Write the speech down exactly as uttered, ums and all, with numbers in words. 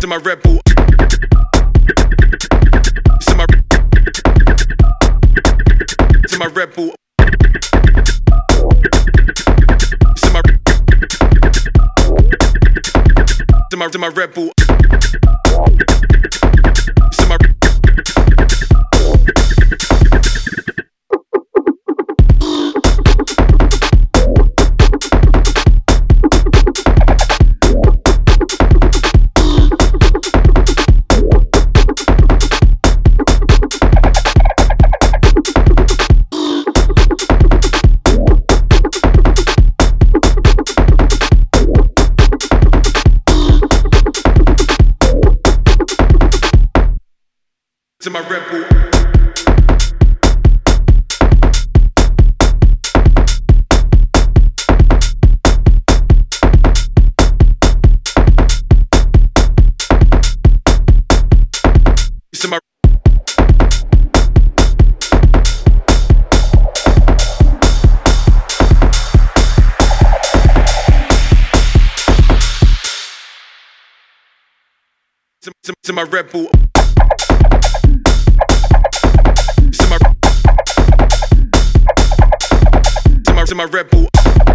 my rebel. To my to my rebel. To my to my to my rebel. To my to my rebel. To my to, to, to my rebel. To my to my rebel.